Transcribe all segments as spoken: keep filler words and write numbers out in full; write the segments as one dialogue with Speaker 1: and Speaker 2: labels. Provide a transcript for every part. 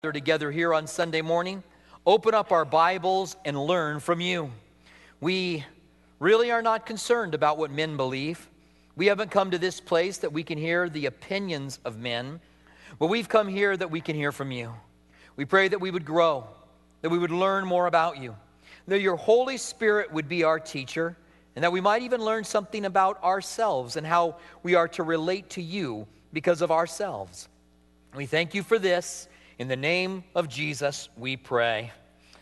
Speaker 1: Together here on Sunday morning, open up our Bibles and learn from you. We really are not concerned about what men believe. We haven't come to this place that we can hear the opinions of men, but we've come here that we can hear from you. We pray that we would grow, that we would learn more about you, that your Holy Spirit would be our teacher, and that we might even learn something about ourselves and how we are to relate to you because of ourselves. We thank you for this. In the name of Jesus, we pray.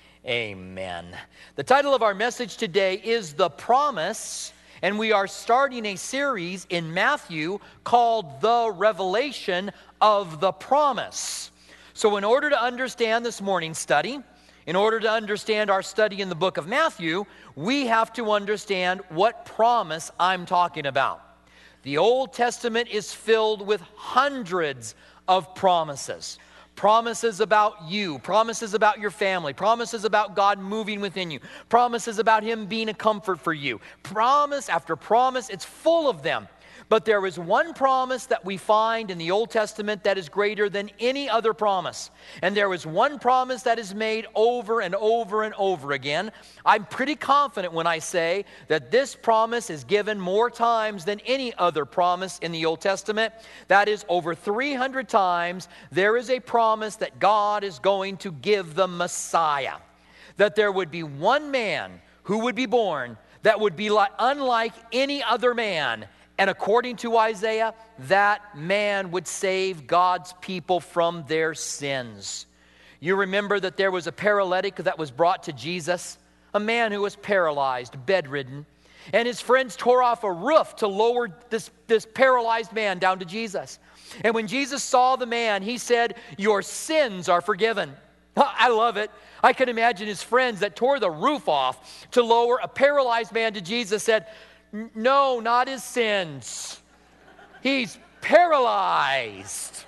Speaker 1: Amen. The title of our message today is The Promise, and we are starting a series in Matthew called The Revelation of the Promise. So in order to understand this morning's study, in order to understand our study in the book of Matthew, we have to understand what promise I'm talking about. The Old Testament is filled with hundreds of promises. Promises about you, promises about your family, promises about God moving within you, promises about Him being a comfort for you. Promise after promise, it's full of them. But there is one promise that we find in the Old Testament that is greater than any other promise. And there is one promise that is made over and over and over again. I'm pretty confident when I say that this promise is given more times than any other promise in the Old Testament. That is, over three hundred times, there is a promise that God is going to give the Messiah. That there would be one man who would be born that would be like, unlike any other man. And according to Isaiah, that man would save God's people from their sins. You remember that there was a paralytic that was brought to Jesus, a man who was paralyzed, bedridden, and his friends tore off a roof to lower this, this paralyzed man down to Jesus. And when Jesus saw the man, he said, "Your sins are forgiven." I love it. I can imagine his friends that tore the roof off to lower a paralyzed man to Jesus said, "No, not his sins. He's paralyzed."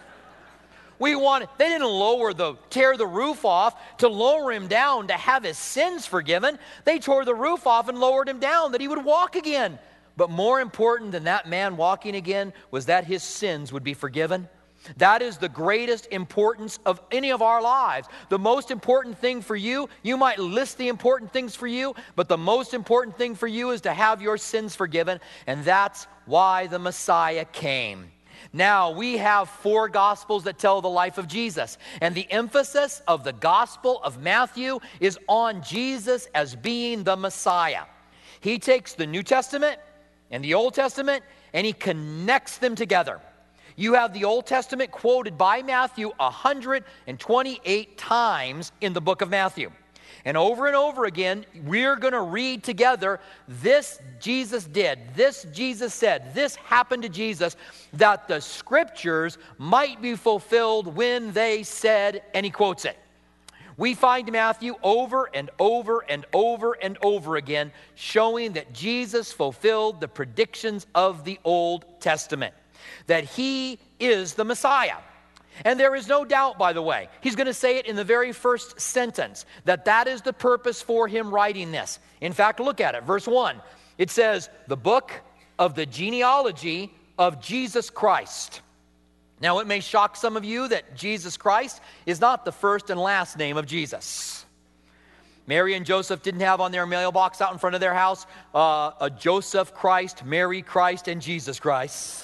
Speaker 1: We want, they didn't lower the, tear the roof off to lower him down to have his sins forgiven. They tore the roof off and lowered him down that he would walk again. But more important than that man walking again was that his sins would be forgiven. That is the greatest importance of any of our lives. The most important thing for you, you might list the important things for you, but the most important thing for you is to have your sins forgiven, and that's why the Messiah came. Now, we have four Gospels that tell the life of Jesus, and the emphasis of the Gospel of Matthew is on Jesus as being the Messiah. He takes the New Testament and the Old Testament, and he connects them together. You have the Old Testament quoted by Matthew one hundred twenty-eight times in the book of Matthew. And over and over again, we're going to read together, this Jesus did, this Jesus said, this happened to Jesus, that the scriptures might be fulfilled when they said, and he quotes it. We find Matthew over and over and over and over again showing that Jesus fulfilled the predictions of the Old Testament. That he is the Messiah. And there is no doubt, by the way, he's going to say it in the very first sentence, that that is the purpose for him writing this. In fact, look at it, verse one. It says, the book of the genealogy of Jesus Christ. Now, it may shock some of you that Jesus Christ is not the first and last name of Jesus. Mary and Joseph didn't have on their mailbox out in front of their house uh, a Joseph Christ, Mary Christ, and Jesus Christ.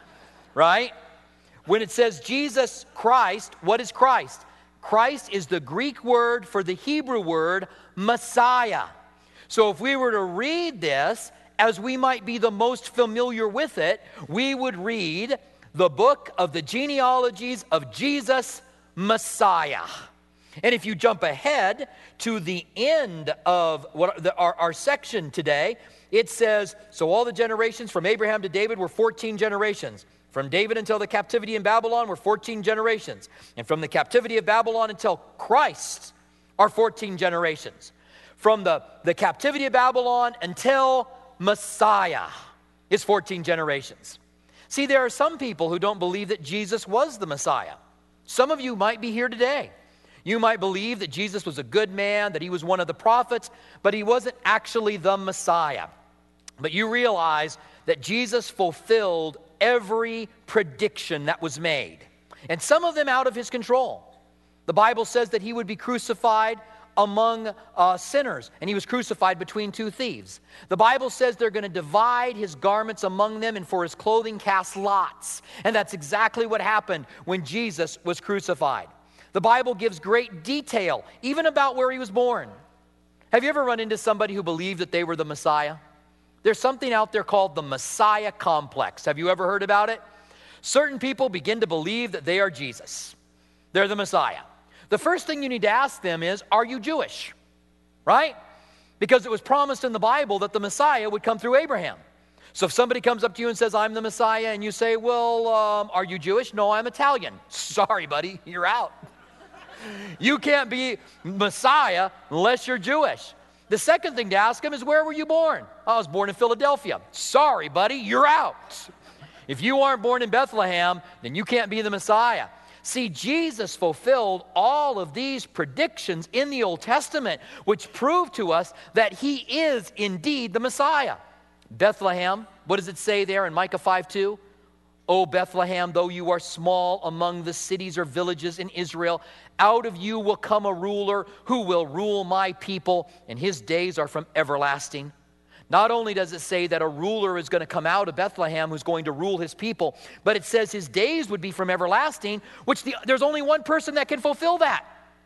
Speaker 1: Right? When it says Jesus Christ, what is Christ? Christ is the Greek word for the Hebrew word Messiah. So if we were to read this as we might be the most familiar with it, we would read the book of the genealogies of Jesus Messiah. And if you jump ahead to the end of what the, our, our section today, it says, so all the generations from Abraham to David were fourteen generations. From David until the captivity in Babylon were fourteen generations. And from the captivity of Babylon until Christ are fourteen generations. From the, the captivity of Babylon until Messiah is fourteen generations. See, there are some people who don't believe that Jesus was the Messiah. Some of you might be here today. You might believe that Jesus was a good man, that he was one of the prophets, but he wasn't actually the Messiah. But you realize that Jesus fulfilled every prediction that was made, and some of them out of his control. The Bible says that he would be crucified among uh, sinners, and he was crucified between two thieves. The Bible says they're going to divide his garments among them, and for his clothing cast lots. And that's exactly what happened when Jesus was crucified. The Bible gives great detail, even about where he was born. Have you ever run into somebody who believed that they were the Messiah? There's something out there called the Messiah complex. Have you ever heard about it? Certain people begin to believe that they are Jesus. They're the Messiah. The first thing you need to ask them is, are you Jewish? Right? Because it was promised in the Bible that the Messiah would come through Abraham. So if somebody comes up to you and says, I'm the Messiah, and you say, well, um, are you Jewish? No, I'm Italian. Sorry, buddy, you're out. You can't be Messiah unless you're Jewish. The second thing to ask him is, where were you born? I was born in Philadelphia. Sorry, buddy, you're out. If you aren't born in Bethlehem, then you can't be the Messiah. See, Jesus fulfilled all of these predictions in the Old Testament, which prove to us that he is indeed the Messiah. Bethlehem, what does it say there in Micah five two? O Bethlehem, though you are small among the cities or villages in Israel, out of you will come a ruler who will rule my people, and his days are from everlasting. Not only does it say that a ruler is going to come out of Bethlehem who's going to rule his people, but it says his days would be from everlasting, which the, there's only one person that can fulfill that.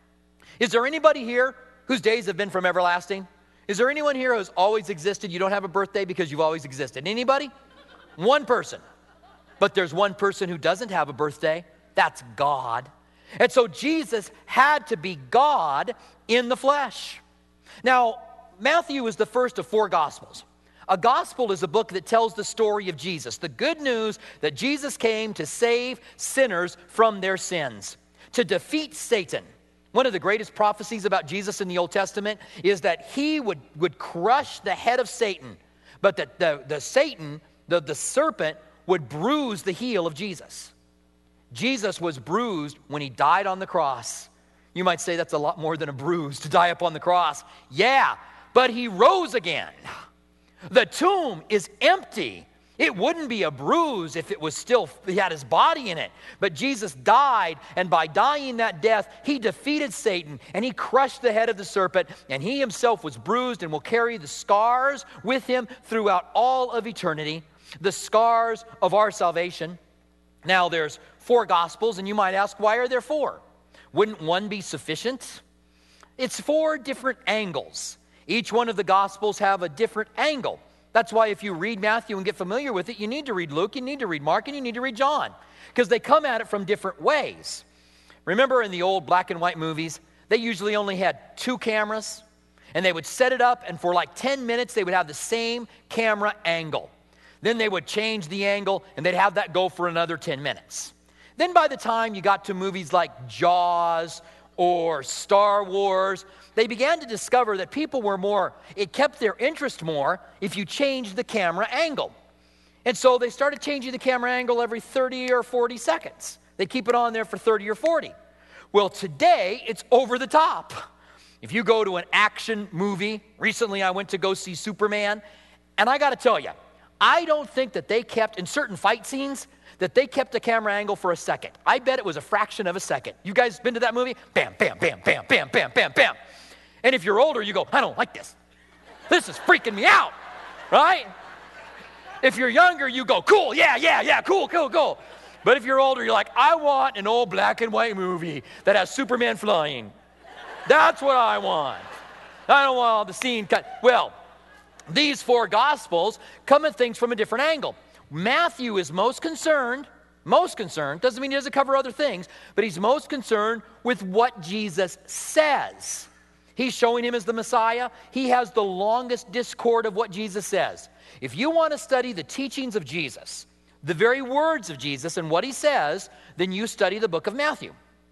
Speaker 1: Is there anybody here whose days have been from everlasting? Is there anyone here who's always existed? You don't have a birthday because you've always existed. Anybody? One person. But there's one person who doesn't have a birthday. That's God. And so Jesus had to be God in the flesh. Now, Matthew is the first of four Gospels. A gospel is a book that tells the story of Jesus, the good news that Jesus came to save sinners from their sins, to defeat Satan. One of the greatest prophecies about Jesus in the Old Testament is that he would, would crush the head of Satan, but that the, the Satan, the, the serpent, would bruise the heel of Jesus. Jesus was bruised when he died on the cross. You might say that's a lot more than a bruise to die up on the cross. Yeah, but he rose again. The tomb is empty. It wouldn't be a bruise if it was still, he had his body in it. But Jesus died, and by dying that death, he defeated Satan, and he crushed the head of the serpent, and he himself was bruised and will carry the scars with him throughout all of eternity, the scars of our salvation. Now, there's four Gospels, and you might ask, why are there four? Wouldn't one be sufficient? It's four different angles. Each one of the Gospels have a different angle. That's why if you read Matthew and get familiar with it, you need to read Luke, you need to read Mark, and you need to read John, because they come at it from different ways. Remember in the old black and white movies, they usually only had two cameras, and they would set it up, and for like ten minutes, they would have the same camera angle. Then they would change the angle, and they'd have that go for another ten minutes. Then by the time you got to movies like Jaws or Star Wars, they began to discover that people were more, it kept their interest more if you changed the camera angle. And so they started changing the camera angle every thirty or forty seconds. They keep it on there for thirty or forty. Well, today, it's over the top. If you go to an action movie, recently I went to go see Superman, and I got to tell you, I don't think that they kept, in certain fight scenes, that they kept the camera angle for a second. I bet it was a fraction of a second. You guys been to that movie? Bam, bam, bam, bam, bam, bam, bam, bam. And if you're older, you go, I don't like this. This is freaking me out, right? If you're younger, you go, cool, yeah, yeah, yeah, cool, cool, cool. But if you're older, you're like, I want an old black and white movie that has Superman flying. That's what I want. I don't want all the scene cut. Well, these four Gospels come at things from a different angle. Matthew is most concerned, most concerned, doesn't mean he doesn't cover other things, but he's most concerned with what Jesus says. He's showing him as the Messiah. He has the longest discord of what Jesus says. If you want to study the teachings of Jesus, the very words of Jesus and what he says, then you study the book of Matthew.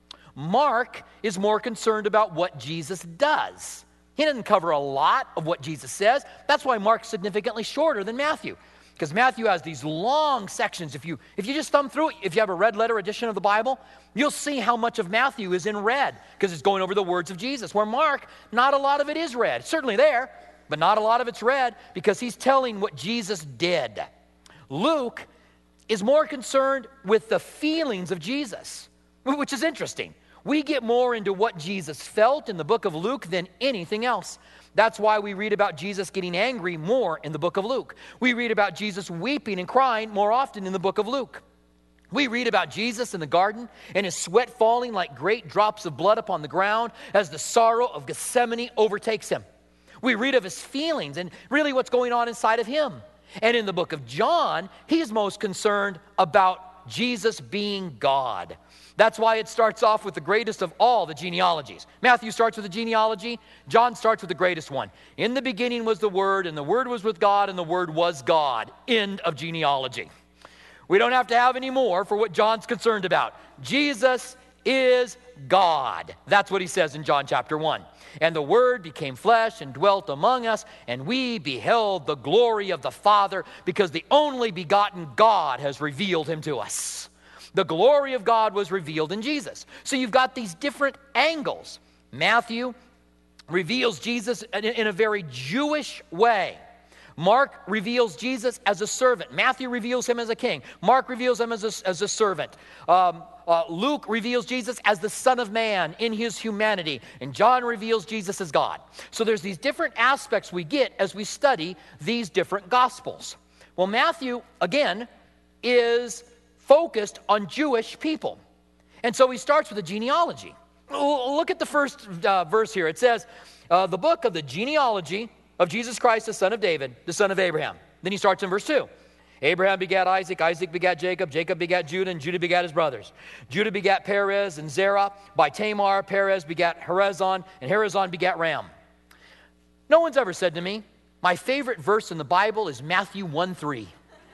Speaker 1: Mark is more concerned about what Jesus does. He doesn't cover a lot of what Jesus says. That's why Mark's significantly shorter than Matthew. Because Matthew has these long sections. If you, if you just thumb through it, if you have a red letter edition of the Bible, you'll see how much of Matthew is in red, because it's going over the words of Jesus. Where Mark, not a lot of it is red. It's certainly there, but not a lot of it's red, because he's telling what Jesus did. Luke is more concerned with the feelings of Jesus, which is interesting. We get more into what Jesus felt in the book of Luke than anything else. That's why we read about Jesus getting angry more in the book of Luke. We read about Jesus weeping and crying more often in the book of Luke. We read about Jesus in the garden and his sweat falling like great drops of blood upon the ground as the sorrow of Gethsemane overtakes him. We read of his feelings and really what's going on inside of him. And in the book of John, he's most concerned about Jesus being God. That's why it starts off with the greatest of all the genealogies. Matthew starts with a genealogy. John starts with the greatest one. In the beginning was the Word, and the Word was with God, and the Word was God. End of genealogy. We don't have to have any more for what John's concerned about. Jesus is God. That's what he says in John chapter one. And the Word became flesh and dwelt among us, and we beheld the glory of the Father, because the only begotten God has revealed him to us. The glory of God was revealed in Jesus. So you've got these different angles. Matthew reveals Jesus in a very Jewish way. Mark reveals Jesus as a servant. Matthew reveals him as a king. Mark reveals him as a, as a servant. Um, uh, Luke reveals Jesus as the Son of Man in his humanity. And John reveals Jesus as God. So there's these different aspects we get as we study these different Gospels. Well, Matthew, again, is focused on Jewish people. And so he starts with a genealogy. Look at the first uh, verse here. It says, uh, the book of the genealogy of Jesus Christ, the son of David, the son of Abraham. Then he starts in verse two. Abraham begat Isaac, Isaac begat Jacob, Jacob begat Judah, and Judah begat his brothers. Judah begat Perez and Zerah. By Tamar, Perez begat Herazon, and Herazon begat Ram. No one's ever said to me, my favorite verse in the Bible is Matthew one three.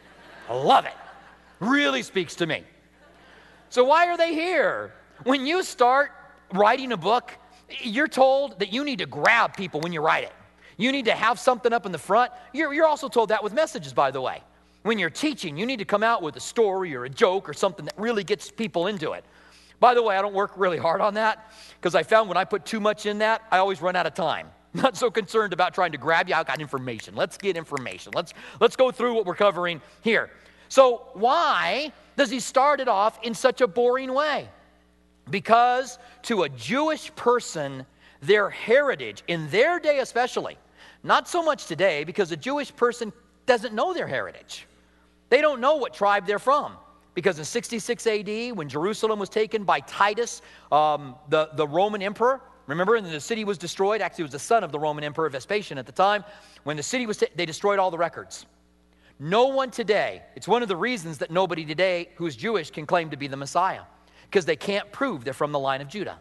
Speaker 1: I love it. Really speaks to me. So why are they here? When you start writing a book, you're told that you need to grab people when you write it. You need to have something up in the front. You're, you're also told that with messages, by the way. When you're teaching, you need to come out with a story or a joke or something that really gets people into it. By the way, I don't work really hard on that because I found when I put too much in that, I always run out of time. Not so concerned about trying to grab you. I've got information. Let's get information. Let's, let's go through what we're covering here. So why does he start it off in such a boring way? Because to a Jewish person, their heritage, in their day especially, not so much today, because a Jewish person doesn't know their heritage. They don't know what tribe they're from. Because in sixty-six A D, when Jerusalem was taken by Titus, um, the, the Roman emperor, remember, and the city was destroyed. Actually, it was the son of the Roman emperor Vespasian at the time. When the city was, ta- they destroyed all the records. No one today, it's one of the reasons that nobody today who's Jewish can claim to be the Messiah, because they can't prove they're from the line of Judah.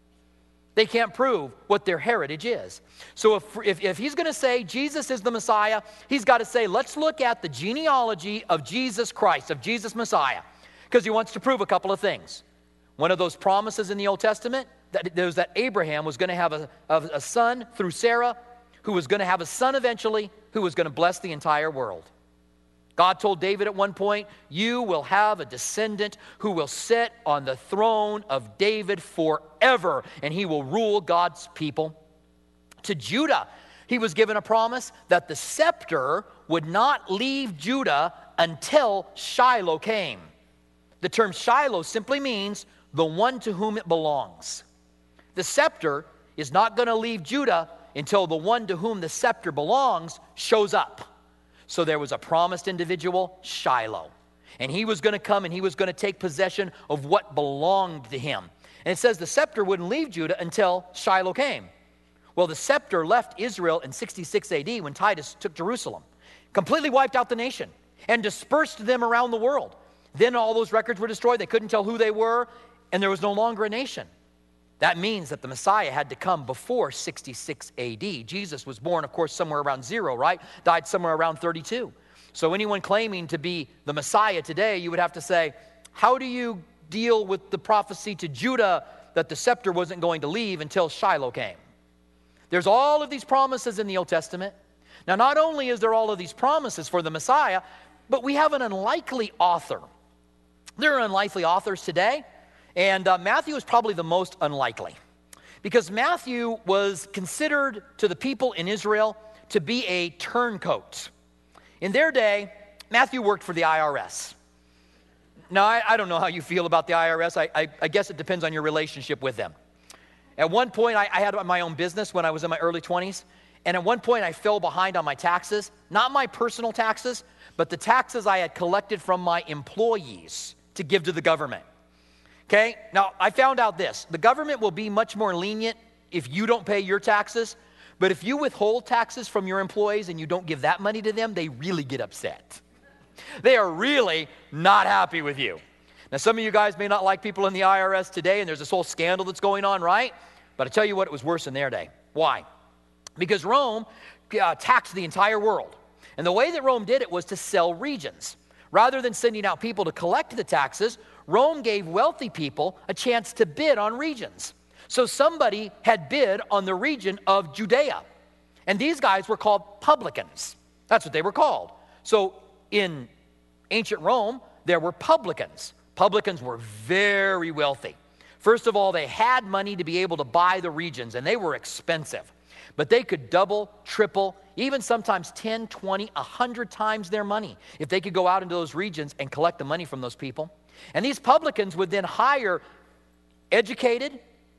Speaker 1: They can't prove what their heritage is. So if, if, if he's going to say Jesus is the Messiah, he's got to say, let's look at the genealogy of Jesus Christ, of Jesus Messiah, because he wants to prove a couple of things. One of those promises in the Old Testament, that there was that Abraham was going to have a, a, a son through Sarah, who was going to have a son eventually, who was going to bless the entire world. God told David at one point, you will have a descendant who will sit on the throne of David forever, and he will rule God's people. To Judah, he was given a promise that the scepter would not leave Judah until Shiloh came. The term Shiloh simply means the one to whom it belongs. The scepter is not going to leave Judah until the one to whom the scepter belongs shows up. So there was a promised individual, Shiloh. And he was going to come and he was going to take possession of what belonged to him. And it says the scepter wouldn't leave Judah until Shiloh came. Well, the scepter left Israel in sixty-six A D when Titus took Jerusalem. Completely wiped out the nation and dispersed them around the world. Then all those records were destroyed. They couldn't tell who they were, and there was no longer a nation. That means that the Messiah had to come before sixty-six A D. Jesus was born, of course, somewhere around zero, right? Died somewhere around thirty-two. So anyone claiming to be the Messiah today, you would have to say, how do you deal with the prophecy to Judah that the scepter wasn't going to leave until Shiloh came? There's all of these promises in the Old Testament. Now, not only is there all of these promises for the Messiah, but we have an unlikely author. There are unlikely authors today. And uh, Matthew is probably the most unlikely, because Matthew was considered to the people in Israel to be a turncoat. In their day, Matthew worked for the I R S. Now, I, I don't know how you feel about the I R S. I, I, I guess it depends on your relationship with them. At one point, I, I had my own business when I was in my early twenties. And at one point, I fell behind on my taxes. Not my personal taxes, but the taxes I had collected from my employees to give to the government. Okay? Now, I found out this. The government will be much more lenient if you don't pay your taxes. But if you withhold taxes from your employees and you don't give that money to them, they really get upset. They are really not happy with you. Now, some of you guys may not like people in the I R S today, and there's this whole scandal that's going on, right? But I tell you what, it was worse in their day. Why? Because Rome uh, taxed the entire world. And the way that Rome did it was to sell regions. Rather than sending out people to collect the taxes, Rome gave wealthy people a chance to bid on regions. So somebody had bid on the region of Judea. And these guys were called publicans. That's what they were called. So in ancient Rome, there were publicans. Publicans were very wealthy. First of all, they had money to be able to buy the regions, and they were expensive. But they could double, triple, even sometimes ten, twenty, one hundred times their money if they could go out into those regions and collect the money from those people. And these publicans would then hire educated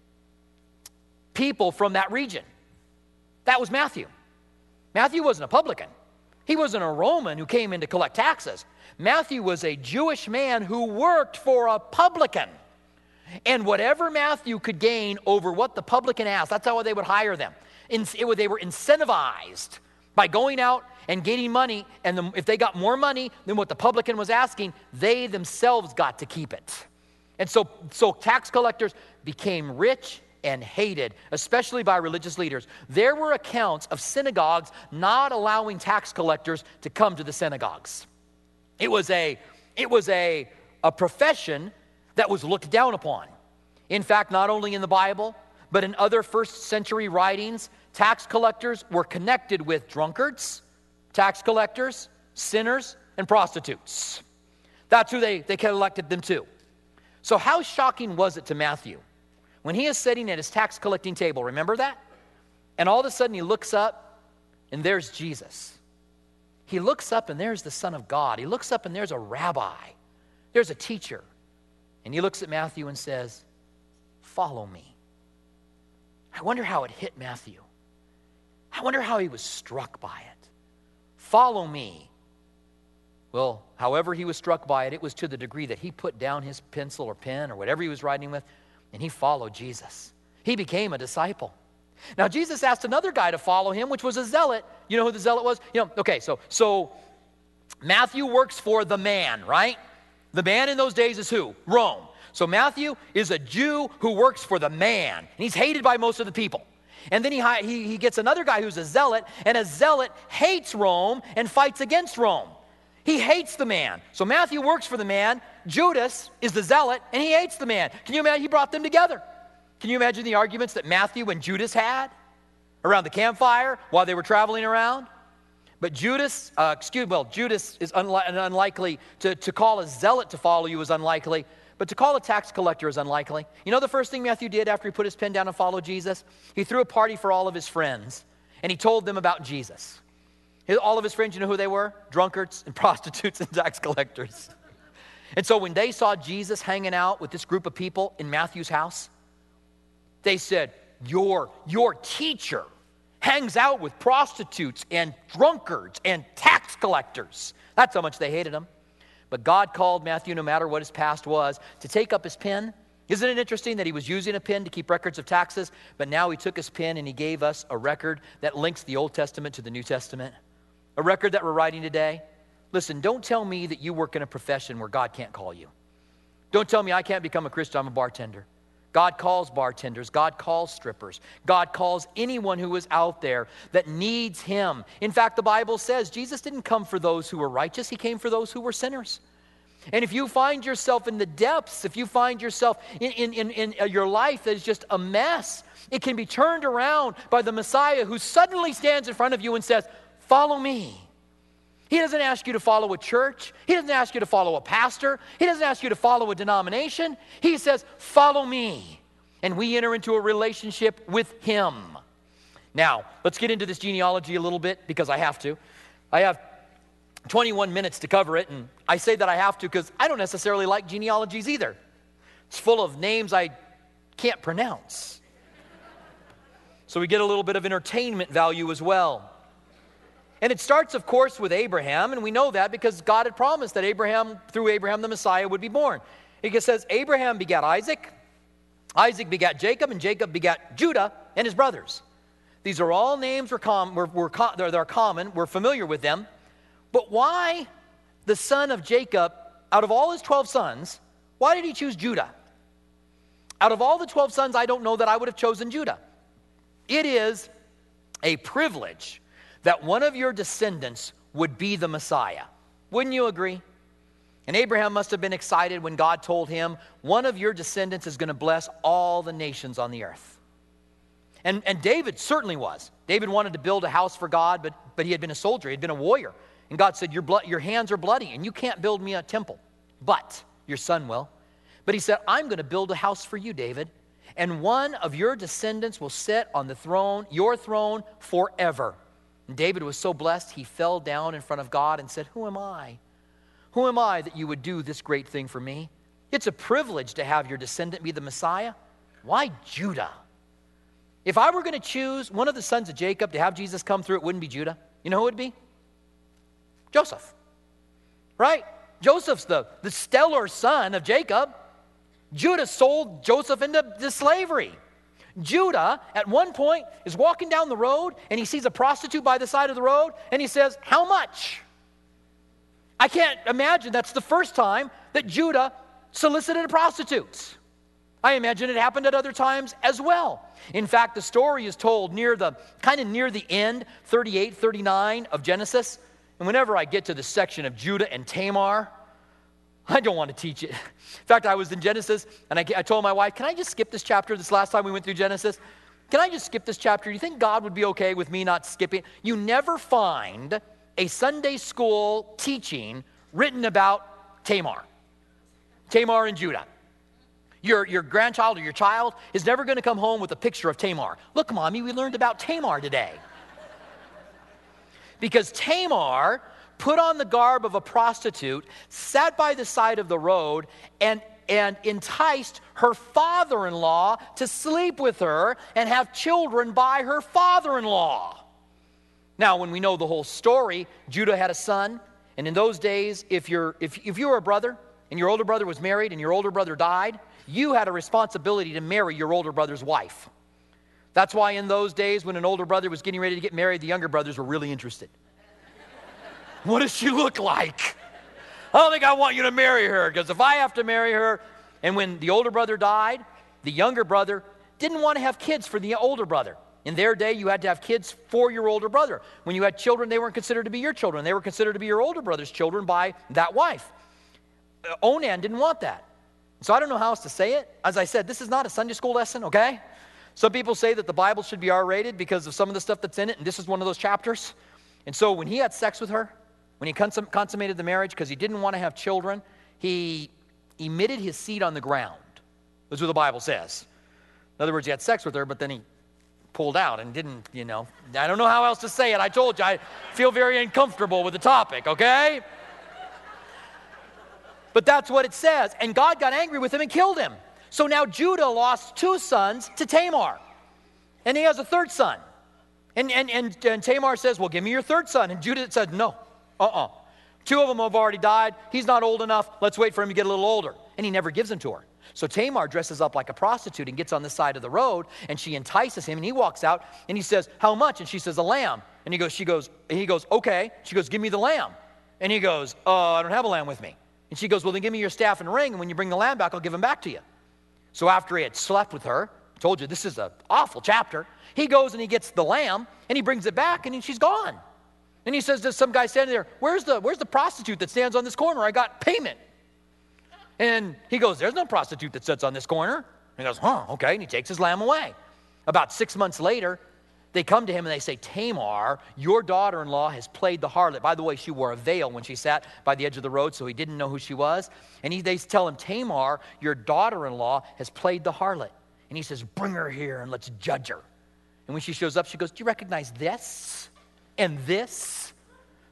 Speaker 1: people from that region. That was Matthew. Matthew wasn't a publican. He wasn't a Roman who came in to collect taxes. Matthew was a Jewish man who worked for a publican. And whatever Matthew could gain over what the publican asked, that's how they would hire them. It would, they were incentivized by going out and getting money, and the, if they got more money than what the publican was asking, they themselves got to keep it. And so, so tax collectors became rich and hated, especially by religious leaders. There were accounts of synagogues not allowing tax collectors to come to the synagogues. It was a, it was a, a profession that was looked down upon. In fact, not only in the Bible, but in other first century writings, tax collectors were connected with drunkards, tax collectors, sinners, and prostitutes. That's who they, they collected them to. So how shocking was it to Matthew when he is sitting at his tax collecting table, remember that? And all of a sudden he looks up and there's Jesus. He looks up and there's the Son of God. He looks up and there's a rabbi. There's a teacher. And he looks at Matthew and says, "Follow me." I wonder how it hit Matthew. I wonder how he was struck by it. Follow me. Well, however he was struck by it, it was to the degree that he put down his pencil or pen or whatever he was writing with, and he followed Jesus. He became a disciple. Now, Jesus asked another guy to follow him, which was a zealot. You know who the zealot was? You know, okay, so, so Matthew works for the man, right? The man in those days is who? Rome. So Matthew is a Jew who works for the man, and he's hated by most of the people. And then he, he, he gets another guy who's a zealot, and a zealot hates Rome and fights against Rome. He hates the man. So Matthew works for the man. Judas is the zealot, and he hates the man. Can you imagine? He brought them together. Can you imagine the arguments that Matthew and Judas had around the campfire while they were traveling around? But Judas, uh, excuse me, well, Judas is unli- unlikely to, to call a zealot to follow you is unlikely, but to call a tax collector is unlikely. You know the first thing Matthew did after he put his pen down and followed Jesus? He threw a party for all of his friends, and he told them about Jesus. His, all of his friends, you know who they were? Drunkards and prostitutes and tax collectors. And so when they saw Jesus hanging out with this group of people in Matthew's house, they said, your, your teacher hangs out with prostitutes and drunkards and tax collectors. That's how much they hated him. But God called Matthew, no matter what his past was, to take up his pen. Isn't it interesting that he was using a pen to keep records of taxes, but now he took his pen and he gave us a record that links the Old Testament to the New Testament? A record that we're writing today? Listen, don't tell me that you work in a profession where God can't call you. Don't tell me I can't become a Christian, I'm a bartender. God calls bartenders. God calls strippers. God calls anyone who is out there that needs him. In fact, the Bible says Jesus didn't come for those who were righteous. He came for those who were sinners. And if you find yourself in the depths, if you find yourself in, in, in, in your life that is just a mess, it can be turned around by the Messiah who suddenly stands in front of you and says, "Follow me." He doesn't ask you to follow a church. He doesn't ask you to follow a pastor. He doesn't ask you to follow a denomination. He says, "Follow me." And we enter into a relationship with him. Now, let's get into this genealogy a little bit because I have to. I have twenty-one minutes to cover it, and I say that I have to because I don't necessarily like genealogies either. It's full of names I can't pronounce. So we get a little bit of entertainment value as well. And it starts, of course, with Abraham, and we know that because God had promised that Abraham, through Abraham, the Messiah would be born. It says, Abraham begat Isaac, Isaac begat Jacob, and Jacob begat Judah and his brothers. These are all names we're com- we're, we're com- they're, they're common, we're familiar with them. But why the son of Jacob, out of all his twelve sons, why did he choose Judah? Out of all the twelve sons, I don't know that I would have chosen Judah. It is a privilege that one of your descendants would be the Messiah. Wouldn't you agree? And Abraham must have been excited when God told him, one of your descendants is going to bless all the nations on the earth. And, and David certainly was. David wanted to build a house for God, but, but he had been a soldier. He had been a warrior. And God said, your, blood, your hands are bloody, and you can't build me a temple, but your son will. But he said, I'm going to build a house for you, David, and one of your descendants will sit on the throne, your throne, forever. And David was so blessed, he fell down in front of God and said, who am I? Who am I that you would do this great thing for me? It's a privilege to have your descendant be the Messiah. Why Judah? If I were going to choose one of the sons of Jacob to have Jesus come through, it wouldn't be Judah. You know who it would be? Joseph. Right? Joseph's the, the stellar son of Jacob. Judah sold Joseph into, into slavery. Judah, at one point, is walking down the road, and he sees a prostitute by the side of the road, and he says, how much? I can't imagine that's the first time that Judah solicited a prostitute. I imagine it happened at other times as well. In fact, the story is told near the, kind of near the end, thirty-eight, thirty-nine of Genesis. And whenever I get to the section of Judah and Tamar, I don't want to teach it. In fact, I was in Genesis, and I, I told my wife, can I just skip this chapter this last time we went through Genesis? Can I just skip this chapter? Do you think God would be okay with me not skipping? You never find a Sunday school teaching written about Tamar. Tamar and Judah. Your, your grandchild or your child is never going to come home with a picture of Tamar. Look, Mommy, we learned about Tamar today. Because Tamar put on the garb of a prostitute, sat by the side of the road, and, and enticed her father-in-law to sleep with her and have children by her father-in-law. Now, when we know the whole story, Judah had a son, and in those days, if you're if, if you were a brother, and your older brother was married, and your older brother died, you had a responsibility to marry your older brother's wife. That's why in those days, when an older brother was getting ready to get married, the younger brothers were really interested. What does she look like? I don't think I want you to marry her, because if I have to marry her, and when the older brother died, the younger brother didn't want to have kids for the older brother. In their day, you had to have kids for your older brother. When you had children, they weren't considered to be your children. They were considered to be your older brother's children by that wife. Onan didn't want that. So I don't know how else to say it. As I said, this is not a Sunday school lesson, okay? Some people say that the Bible should be R-rated because of some of the stuff that's in it, and this is one of those chapters. And so when he had sex with her, when he consum- consummated the marriage because he didn't want to have children, he emitted his seed on the ground. That's what the Bible says. In other words, he had sex with her, but then he pulled out and didn't, you know. I don't know how else to say it. I told you, I feel very uncomfortable with the topic, okay? But that's what it says. And God got angry with him and killed him. So now Judah lost two sons to Tamar. And he has a third son. And, and, and, and Tamar says, well, give me your third son. And Judah said, no, uh-uh. Two of them have already died. He's not old enough. Let's wait for him to get a little older. And he never gives him to her. So Tamar dresses up like a prostitute and gets on the side of the road, and she entices him, and he walks out, and he says, how much? And she says, a lamb. And he goes, she goes, and he goes, okay. She goes, give me the lamb. And he goes, oh, I don't have a lamb with me. And she goes, well, then give me your staff and ring, and when you bring the lamb back, I'll give him back to you. So after he had slept with her, I told you this is an awful chapter, he goes and he gets the lamb, and he brings it back, and she's gone. And he says to some guy standing there, where's the, where's the prostitute that stands on this corner? I got payment. And he goes, there's no prostitute that sits on this corner. And he goes, huh, okay, and he takes his lamb away. About six months later, they come to him and they say, Tamar, your daughter-in-law has played the harlot. By the way, she wore a veil when she sat by the edge of the road, so he didn't know who she was. And he, they tell him, Tamar, your daughter-in-law has played the harlot. And he says, bring her here and let's judge her. And when she shows up, she goes, do you recognize this and this?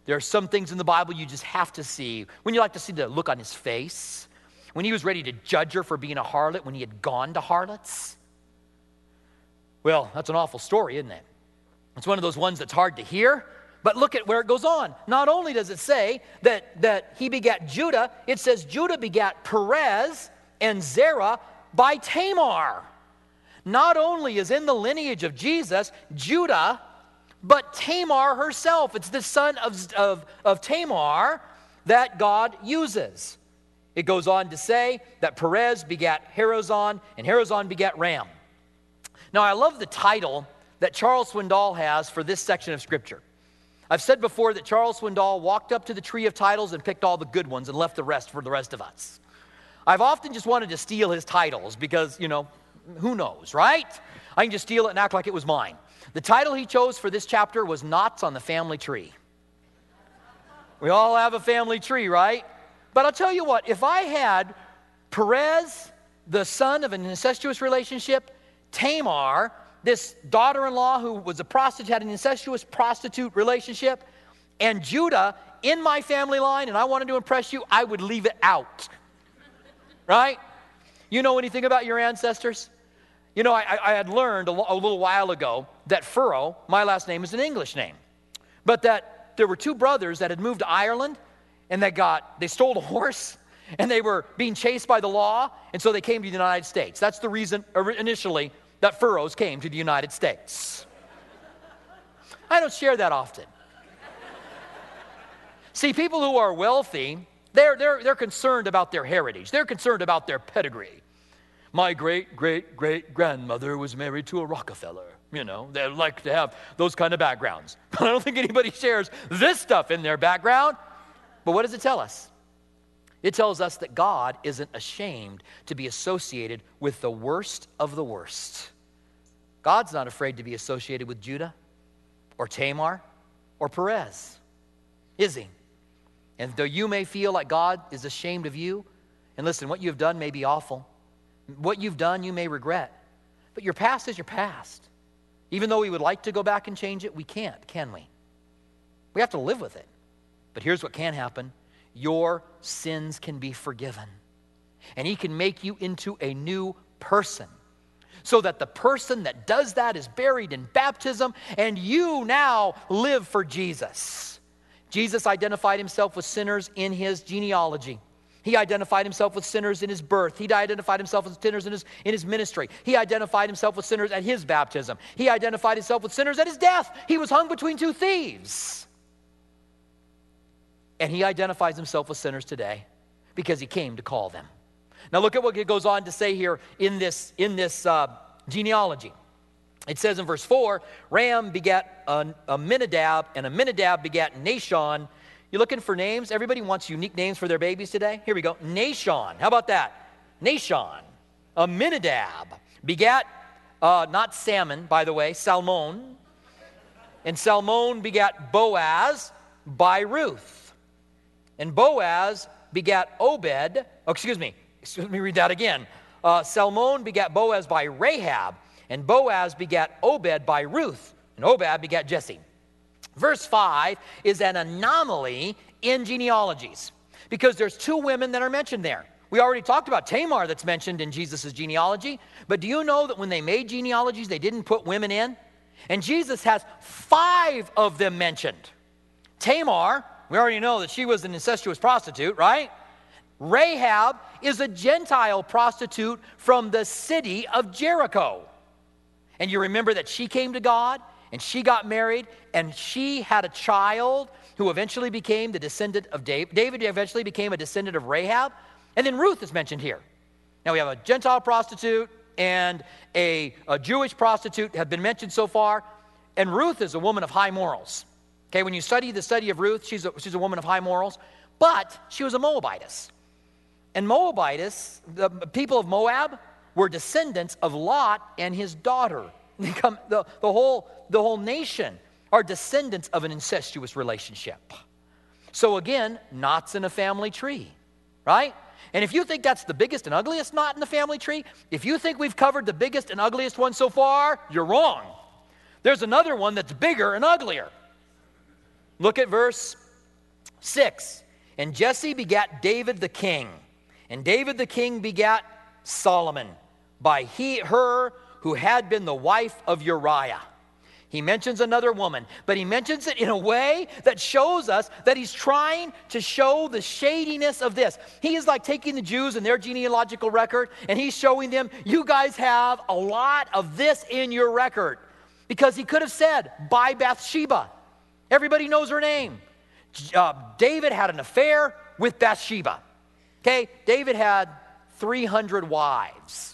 Speaker 1: There are some things in the Bible you just have to see. When you like to see the look on his face, when he was ready to judge her for being a harlot, when he had gone to harlots. Well, that's an awful story, isn't it? It's one of those ones that's hard to hear, but look at where it goes on. Not only does it say that, that he begat Judah, it says Judah begat Perez and Zerah by Tamar. Not only is in the lineage of Jesus, Judah, but Tamar herself. It's the son of, of, of Tamar that God uses. It goes on to say that Perez begat Herazon, and Herazon begat Ram. Now, I love the title that Charles Swindoll has for this section of Scripture. I've said before that Charles Swindoll walked up to the tree of titles and picked all the good ones and left the rest for the rest of us. I've often just wanted to steal his titles because, you know, who knows, right? I can just steal it and act like it was mine. The title he chose for this chapter was Knots on the Family Tree. We all have a family tree, right? But I'll tell you what, if I had Perez, the son of an incestuous relationship, Tamar, this daughter-in-law who was a prostitute, had an incestuous prostitute relationship, and Judah in my family line, and I wanted to impress you, I would leave it out. Right? You know anything about your ancestors? You know, I, I had learned a, a little while ago that Furrow, my last name, is an English name. But that there were two brothers that had moved to Ireland, and they got, they stole a horse, and they were being chased by the law, and so they came to the United States. That's the reason initially that Furrows came to the United States. I don't share that often. See, people who are wealthy, they're, they're, they're concerned about their heritage. They're concerned about their pedigree. My great-great-great-grandmother was married to a Rockefeller. You know, they like to have those kind of backgrounds. But I don't think anybody shares this stuff in their background. But what does it tell us? It tells us that God isn't ashamed to be associated with the worst of the worst. God's not afraid to be associated with Judah or Tamar or Perez, is he? And though you may feel like God is ashamed of you, and listen, what you've done may be awful. What you've done you may regret. But your past is your past. Even though we would like to go back and change it, we can't, can we? We have to live with it. But here's what can happen. Your sins can be forgiven. And he can make you into a new person. So that the person that does that is buried in baptism, and you now live for Jesus. Jesus identified himself with sinners in his genealogy. He identified himself with sinners in his birth. He identified himself with sinners in his, in his ministry. He identified himself with sinners at his baptism. He identified himself with sinners at his death. He was hung between two thieves. And he identifies himself with sinners today because he came to call them. Now look at what it goes on to say here in this, in this uh, genealogy. It says in verse four, Ram begat Amminadab, and Amminadab begat Nahshon. You looking for names? Everybody wants unique names for their babies today? Here we go. Nahshon. How about that? Nahshon. Amminadab begat, uh, not salmon, by the way, Salmon. And Salmon begat Boaz by Ruth. And Boaz begat Obed. Oh, excuse me. Let me read that again. Uh, Salmon begat Boaz by Rahab. And Boaz begat Obed by Ruth. And Obed begat Jesse. Verse five is an anomaly in genealogies because there's two women that are mentioned there. We already talked about Tamar that's mentioned in Jesus' genealogy, but do you know that when they made genealogies, they didn't put women in? And Jesus has five of them mentioned. Tamar, we already know that she was an incestuous prostitute, right? Rahab is a Gentile prostitute from the city of Jericho. And you remember that she came to God, and she got married, and she had a child who eventually became the descendant of David. David eventually became a descendant of Rahab. And then Ruth is mentioned here. Now we have a Gentile prostitute and a, a Jewish prostitute have been mentioned so far. And Ruth is a woman of high morals. Okay, when you study the study of Ruth, she's a, she's a woman of high morals. But she was a Moabitess. And Moabitess, the people of Moab, were descendants of Lot and his daughter. They come, the, the, whole, the whole nation are descendants of an incestuous relationship. So again, knots in a family tree, right? And if you think that's the biggest and ugliest knot in the family tree, if you think we've covered the biggest and ugliest one so far, you're wrong. There's another one that's bigger and uglier. Look at verse Six, and Jesse begat David the king, and David the king begat Solomon by he, her who had been the wife of Uriah. He mentions another woman, but he mentions it in a way that shows us that he's trying to show the shadiness of this. He is like taking the Jews and their genealogical record, and he's showing them, you guys have a lot of this in your record. Because he could have said, by Bathsheba. Everybody knows her name. Uh, David had an affair with Bathsheba. Okay, David had three hundred wives.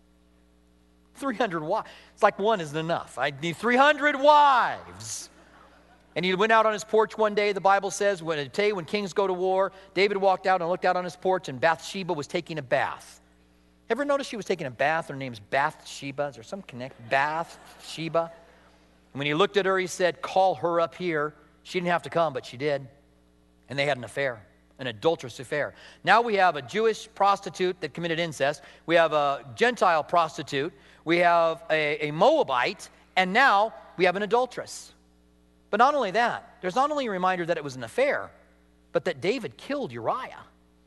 Speaker 1: three hundred wives. It's like one isn't enough. I need three hundred wives. And he went out on his porch one day, the Bible says, when, a day when kings go to war, David walked out and looked out on his porch, and Bathsheba was taking a bath. Ever notice she was taking a bath? Her name's Bathsheba. Is there some connect? Bathsheba. And when he looked at her, he said, call her up here. She didn't have to come, but she did. And they had an affair, an adulterous affair. Now we have a Jewish prostitute that committed incest. We have a Gentile prostitute. We have a, a Moabite. And now we have an adulteress. But not only that, there's not only a reminder that it was an affair, but that David killed Uriah.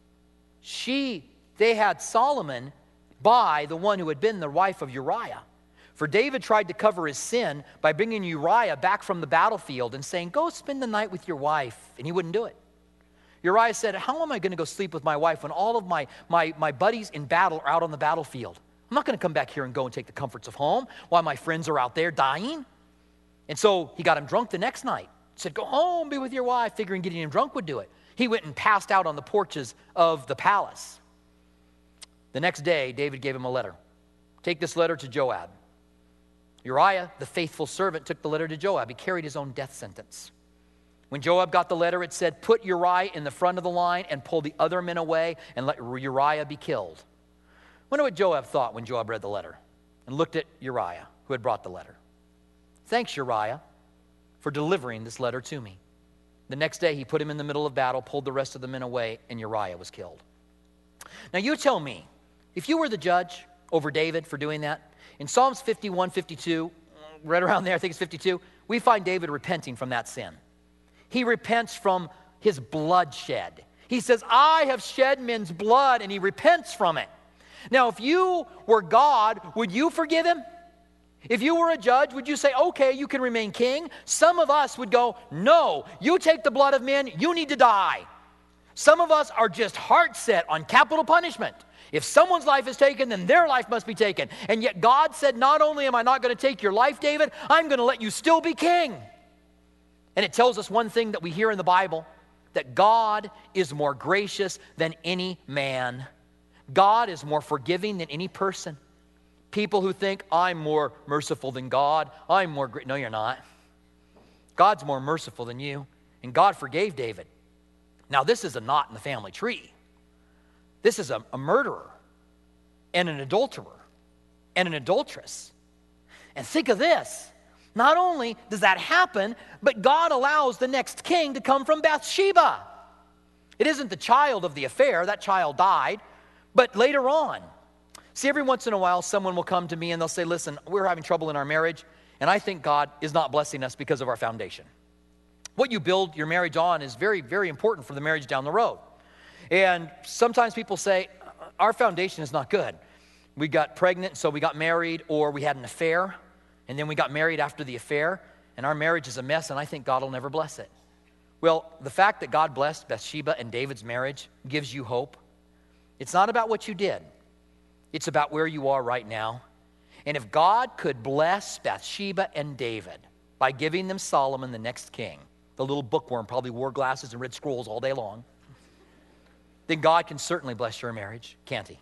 Speaker 1: She, they had Solomon by the one who had been the wife of Uriah. For David tried to cover his sin by bringing Uriah back from the battlefield and saying, go spend the night with your wife. And he wouldn't do it. Uriah said, how am I going to go sleep with my wife when all of my, my, my buddies in battle are out on the battlefield? I'm not going to come back here and go and take the comforts of home while my friends are out there dying. And so he got him drunk the next night. Said, go home, be with your wife, figuring getting him drunk would do it. He went and passed out on the porches of the palace. The next day, David gave him a letter. Take this letter to Joab. Uriah, the faithful servant, took the letter to Joab. He carried his own death sentence. When Joab got the letter, it said, put Uriah in the front of the line and pull the other men away and let Uriah be killed. I wonder what Joab thought when Joab read the letter and looked at Uriah, who had brought the letter. Thanks, Uriah, for delivering this letter to me. The next day, he put him in the middle of battle, pulled the rest of the men away, and Uriah was killed. Now, you tell me, if you were the judge over David for doing that, in Psalms fifty-one, fifty-two, right around there, I think it's fifty-two, we find David repenting from that sin. He repents from his bloodshed. He says, I have shed men's blood, and he repents from it. Now, if you were God, would you forgive him? If you were a judge, would you say, okay, you can remain king? Some of us would go, no, you take the blood of men, you need to die. Some of us are just heart set on capital punishment. If someone's life is taken, then their life must be taken. And yet God said, not only am I not going to take your life, David, I'm going to let you still be king. And it tells us one thing that we hear in the Bible, that God is more gracious than any man. God is more forgiving than any person. People who think, I'm more merciful than God, I'm more great. No, you're not. God's more merciful than you. And God forgave David. Now, this is a knot in the family tree. This is a, a murderer and an adulterer and an adulteress. And think of this. Not only does that happen, but God allows the next king to come from Bathsheba. It isn't the child of the affair. That child died. But later on, see, every once in a while, someone will come to me and they'll say, listen, we're having trouble in our marriage, and I think God is not blessing us because of our foundation. What you build your marriage on is very, very important for the marriage down the road. And sometimes people say, our foundation is not good. We got pregnant, so we got married, or we had an affair, and then we got married after the affair, and our marriage is a mess, and I think God will never bless it. Well, the fact that God blessed Bathsheba and David's marriage gives you hope. It's not about what you did. It's about where you are right now. And if God could bless Bathsheba and David by giving them Solomon, the next king, the little bookworm probably wore glasses and read scrolls all day long, then God can certainly bless your marriage, can't he?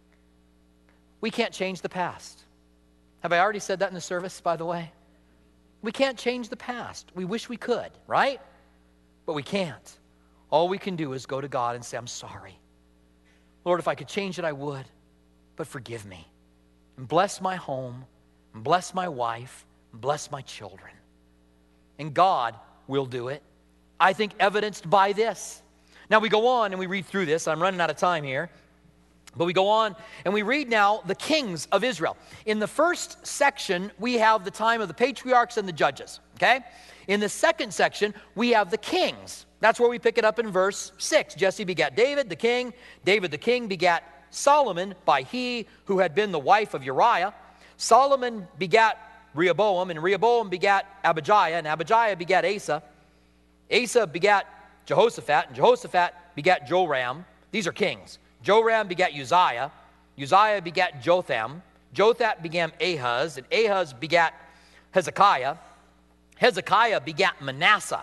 Speaker 1: We can't change the past. Have I already said that in the service, by the way? We can't change the past. We wish we could, right? But we can't. All we can do is go to God and say, I'm sorry. Lord, if I could change it, I would. But forgive me. And bless my home. And bless my wife. And bless my children. And God will do it. I think evidenced by this. Now we go on and we read through this. I'm running out of time here. But we go on and we read now the kings of Israel. In the first section, we have the time of the patriarchs and the judges. Okay? In the second section, we have the kings. That's where we pick it up in verse six. Jesse begat David, the king. David, the king, begat Solomon by he who had been the wife of Uriah. Solomon begat Rehoboam, and Rehoboam begat Abijah, and Abijah begat Asa. Asa begat Jehoshaphat, and Jehoshaphat begat Joram. These are kings. Joram begat Uzziah. Uzziah begat Jotham. Jotham begat Ahaz, and Ahaz begat Hezekiah. Hezekiah begat Manasseh.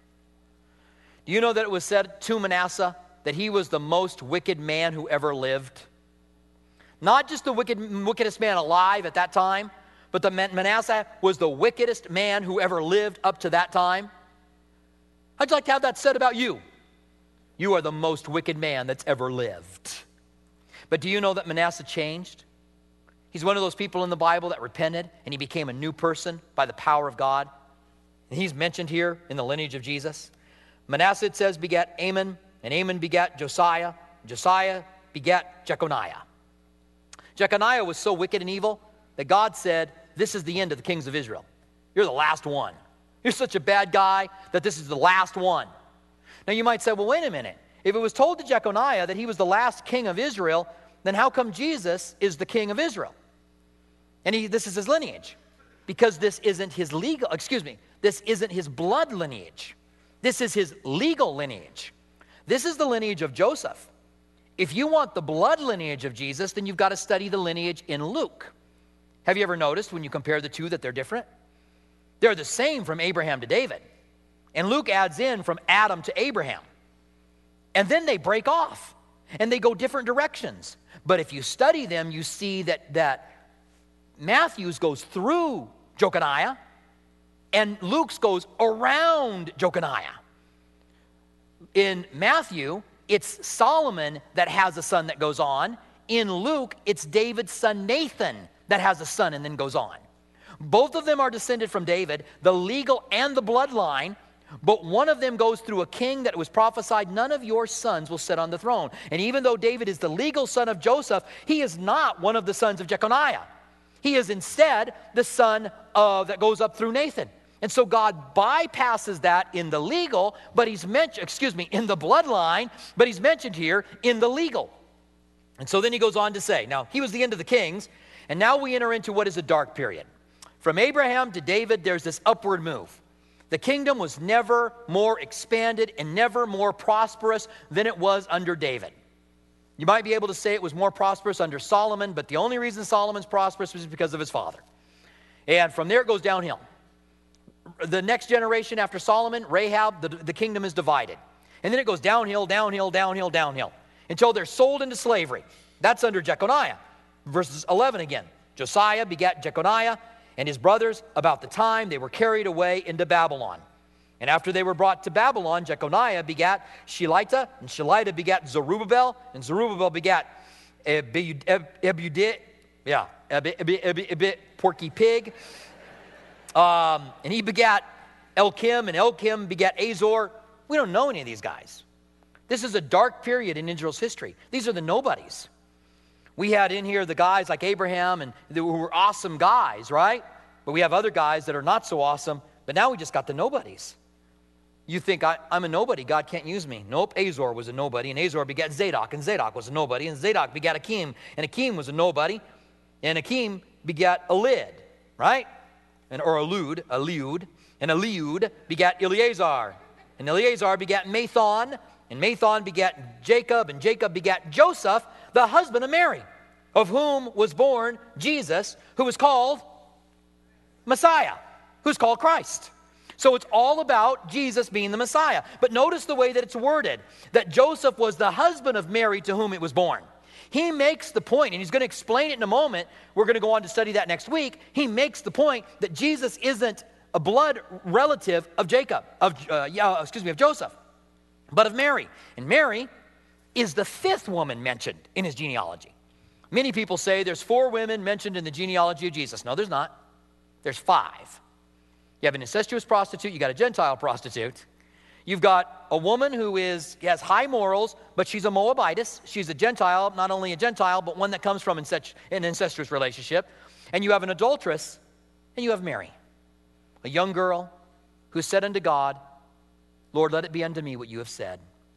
Speaker 1: Do you know that it was said to Manasseh that he was the most wicked man who ever lived? Not just the wicked, wickedest man alive at that time, but the Manasseh was the wickedest man who ever lived up to that time. I'd like to have that said about you. You are the most wicked man that's ever lived. But do you know that Manasseh changed? He's one of those people in the Bible that repented and he became a new person by the power of God. And he's mentioned here in the lineage of Jesus. Manasseh, it says, begat Amon, and Amon begat Josiah. Josiah begat Jeconiah. Jeconiah was so wicked and evil that God said, this is the end of the kings of Israel. You're the last one. You're such a bad guy that this is the last one. Now you might say, well, wait a minute. If it was told to Jeconiah that he was the last king of Israel, then how come Jesus is the king of Israel? And he, this is his lineage. Because this isn't his legal, excuse me, this isn't his blood lineage. This is his legal lineage. This is the lineage of Joseph. If you want the blood lineage of Jesus, then you've got to study the lineage in Luke. Have you ever noticed when you compare the two that they're different? They're the same from Abraham to David. And Luke adds in from Adam to Abraham. And then they break off. And they go different directions. But if you study them, you see that, that Matthew's goes through Jeconiah. And Luke's goes around Jeconiah. In Matthew, it's Solomon that has a son that goes on. In Luke, it's David's son Nathan that has a son and then goes on. Both of them are descended from David, the legal and the bloodline, but one of them goes through a king that was prophesied, none of your sons will sit on the throne. And even though David is the legal son of Joseph, he is not one of the sons of Jeconiah. He is instead the son of, that goes up through Nathan. And so God bypasses that in the legal, but he's mentioned, excuse me, in the bloodline, but he's mentioned here in the legal. And so then he goes on to say, now he was the end of the kings, and now we enter into what is a dark period. From Abraham to David, there's this upward move. The kingdom was never more expanded and never more prosperous than it was under David. You might be able to say it was more prosperous under Solomon, but the only reason Solomon's prosperous was because of his father. And from there it goes downhill. The next generation after Solomon, Rahab, the, the kingdom is divided. And then it goes downhill, downhill, downhill, downhill, until they're sold into slavery. That's under Jeconiah. Verses eleven again. Josiah begat Jeconiah and his brothers about the time they were carried away into Babylon. And after they were brought to Babylon, Jeconiah begat Shelita, and Shelita begat Zerubbabel, and Zerubbabel begat Ebud, yeah, Ebud, Porky Pig. Um, and he begat Elkim, and Elkim begat Azor. We don't know any of these guys. This is a dark period in Israel's history. These are the nobodies. We had in here the guys like Abraham, and who were awesome guys, right? But we have other guys that are not so awesome, but now we just got the nobodies. You think, I, I'm a nobody, God can't use me. Nope, Azor was a nobody, and Azor begat Zadok, and Zadok was a nobody, and Zadok begat Akim, and Akim was a nobody, and Akim begat Elid, right? And, or Elud, Eliud, and Eliud begat Eleazar, and Eleazar begat Mathon, and Mathon begat Jacob, and Jacob begat Joseph, the husband of Mary, of whom was born Jesus, who was called Messiah, who's called Christ. So it's all about Jesus being the Messiah. But notice the way that it's worded, that Joseph was the husband of Mary to whom it was born. He makes the point, and he's going to explain it in a moment. We're going to go on to study that next week. He makes the point that Jesus isn't a blood relative of Jacob, of uh, yeah, excuse me, of Joseph, but of Mary. And Mary is the fifth woman mentioned in his genealogy. Many people say there's four women mentioned in the genealogy of Jesus. No, there's not. There's five. You have an incestuous prostitute, you got a Gentile prostitute. You've got a woman who is has high morals, but she's a Moabitess. She's a Gentile, not only a Gentile, but one that comes from an incestuous relationship. And you have an adulteress, and you have Mary, a young girl who said unto God, Lord, let it be unto me what you have said.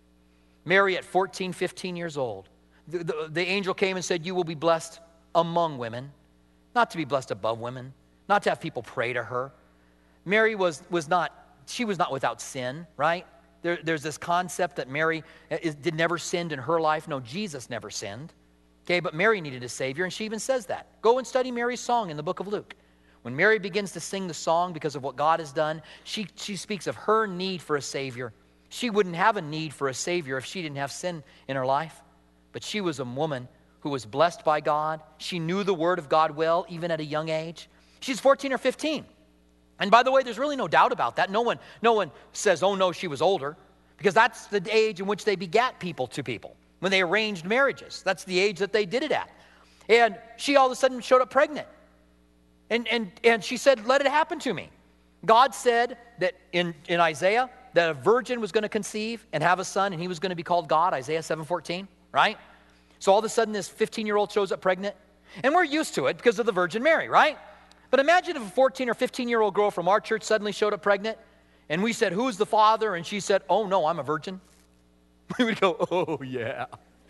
Speaker 1: Mary at fourteen, fifteen years old, the, the, the angel came and said, you will be blessed among women, not to be blessed above women, not to have people pray to her. Mary was, was not, she was not without sin, right? There, there's this concept that Mary is, did never sinned in her life. No, Jesus never sinned. Okay, but Mary needed a Savior, and she even says that. Go and study Mary's song in the book of Luke. When Mary begins to sing the song because of what God has done, she, she speaks of her need for a Savior. She wouldn't have a need for a Savior if she didn't have sin in her life. But she was a woman who was blessed by God. She knew the Word of God well, even at a young age. She's fourteen or fifteen. And by the way, there's really no doubt about that. No one, no one says, oh no, she was older, because that's the age in which they begat people to people, when they arranged marriages. That's the age that they did it at. And she all of a sudden showed up pregnant. And, and, and she said, let it happen to me. God said that in, in Isaiah that a virgin was going to conceive and have a son, and he was going to be called God, Isaiah seven fourteen, right? So all of a sudden this fifteen-year-old shows up pregnant. And we're used to it because of the Virgin Mary, right? But imagine if a fourteen or fifteen-year-old girl from our church suddenly showed up pregnant, and we said, who's the father? And she said, oh no, I'm a virgin. We would go, oh yeah.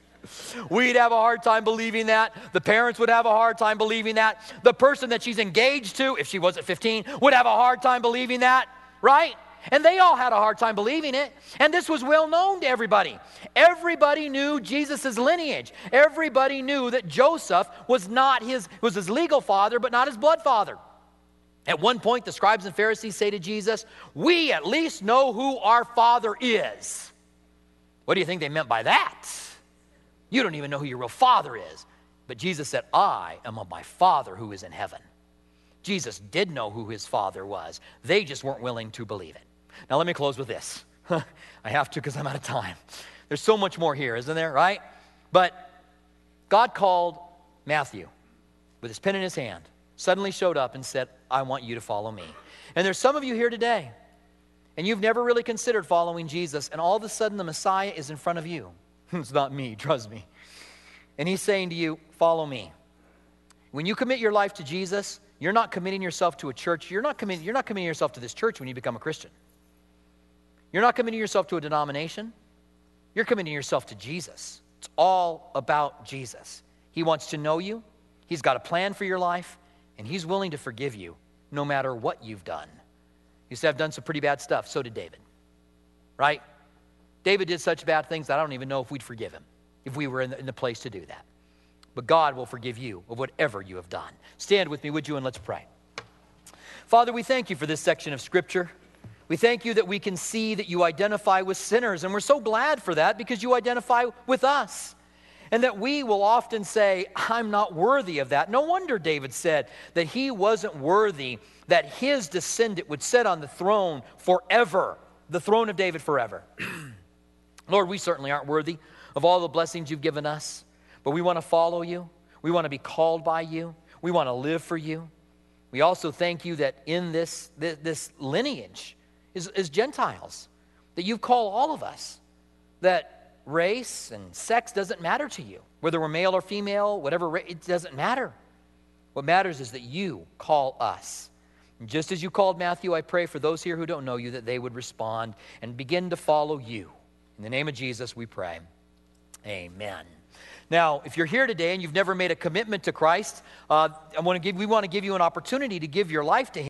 Speaker 1: We'd have a hard time believing that. The parents would have a hard time believing that. The person that she's engaged to, if she wasn't fifteen, would have a hard time believing that, right? And they all had a hard time believing it. And this was well known to everybody. Everybody knew Jesus' lineage. Everybody knew that Joseph was not his, was his legal father, but not his blood father. At one point, the scribes and Pharisees say to Jesus, we at least know who our father is. What do you think they meant by that? You don't even know who your real father is. But Jesus said, I am of my Father who is in heaven. Jesus did know who his father was. They just weren't willing to believe it. Now let me close with this. I have to because I'm out of time. There's so much more here, isn't there, right? But God called Matthew with his pen in his hand, suddenly showed up and said, I want you to follow me. And there's some of you here today, and you've never really considered following Jesus, and all of a sudden the Messiah is in front of you. It's not me, trust me. And he's saying to you, follow me. When you commit your life to Jesus, you're not committing yourself to a church. You're not committing, you're not committing yourself to this church when you become a Christian. You're not committing yourself to a denomination. You're committing yourself to Jesus. It's all about Jesus. He wants to know you. He's got a plan for your life, and he's willing to forgive you no matter what you've done. You say, I've done some pretty bad stuff. So did David, right? David did such bad things that I don't even know if we'd forgive him if we were in the, in the place to do that. But God will forgive you of whatever you have done. Stand with me, would you, and let's pray. Father, we thank you for this section of Scripture. We thank you that we can see that you identify with sinners, and we're so glad for that because you identify with us. And that we will often say, I'm not worthy of that. No wonder David said that he wasn't worthy, that his descendant would sit on the throne forever, the throne of David forever. Lord, we certainly aren't worthy of all the blessings you've given us, but we want to follow you. We want to be called by you. We want to live for you. We also thank you that in this, this, this lineage is, is Gentiles, that you call all of us, that race and sex doesn't matter to you. Whether we're male or female, whatever, ra- it doesn't matter. What matters is that you call us. And just as you called Matthew, I pray for those here who don't know you that they would respond and begin to follow you. In the name of Jesus, we pray. Amen. Now, if you're here today and you've never made a commitment to Christ, uh, I want to give, we want to give you an opportunity to give your life to him.